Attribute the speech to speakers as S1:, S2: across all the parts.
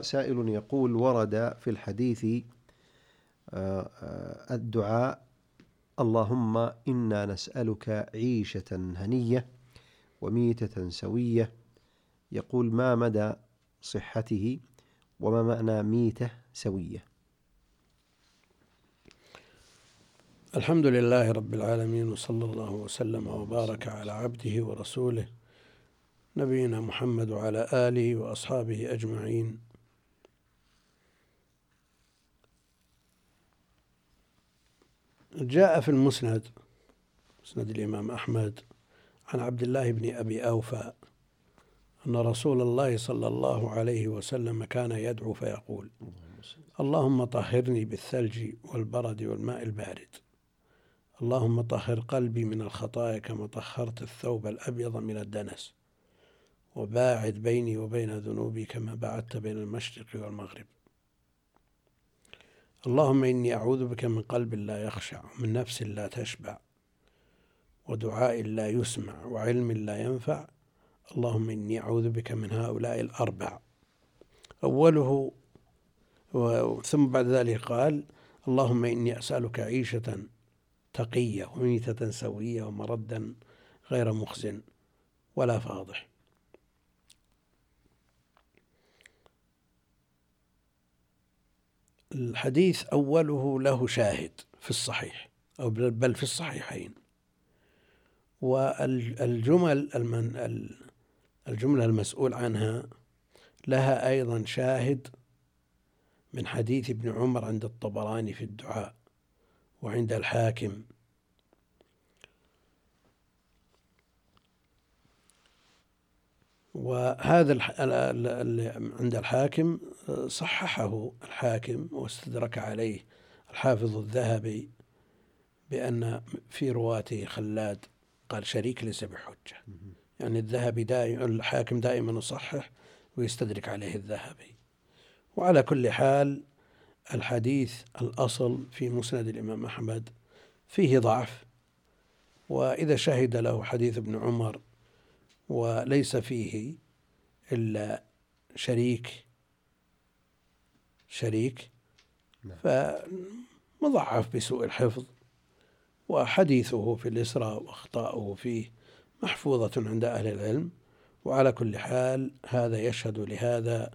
S1: سائل يقول: ورد في الحديث الدعاء: اللهم إنا نسألك عيشة هنية وميتة سوية. يقول: ما مدى صحته وما معنى ميتة سوية؟
S2: الحمد لله رب العالمين، وصلى الله وسلم وبارك على عبده ورسوله نبينا محمد وعلى آله وأصحابه أجمعين. جاء في مسند الإمام أحمد عن عبد الله بن أبي أوفى أن رسول الله صلى الله عليه وسلم كان يدعو فيقول: اللهم طهرني بالثلج والبرد والماء البارد، اللهم طهر قلبي من الخطايا كما طهرت الثوب الأبيض من الدنس، وباعد بيني وبين ذنوبي كما باعدت بين المشرق والمغرب. اللهم إني أعوذ بك من قلب لا يخشع، ومن نفس لا تشبع، ودعاء لا يسمع، وعلم لا ينفع. اللهم إني أعوذ بك من هؤلاء الأربع. أوله ثم بعد ذلك قال: اللهم إني أسألك عيشة تقية وميتة سوية ومردا غير مخزن ولا فاضح. الحديث أوله له شاهد في الصحيح أو بل في الصحيحين، والجملة المسؤول عنها لها أيضا شاهد من حديث ابن عمر عند الطبراني في الدعاء وعند الحاكم. وهذا عند الحاكم صححه الحاكم واستدرك عليه الحافظ الذهبي بأن في رواته خلاد، قال شريك ليس بحجة. يعني الذهبي الحاكم دائما يصحح ويستدرك عليه الذهبي. وعلى كل حال الحديث الأصل في مسند الإمام أحمد فيه ضعف، وإذا شهد له حديث ابن عمر وليس فيه إلا شريك فمضعف بسوء الحفظ، وحديثه في الإسراء وأخطاؤه فيه محفوظة عند أهل العلم. وعلى كل حال هذا يشهد لهذا،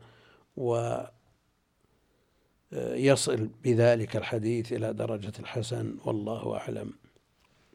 S2: ويصل بذلك الحديث إلى درجة الحسن، والله أعلم.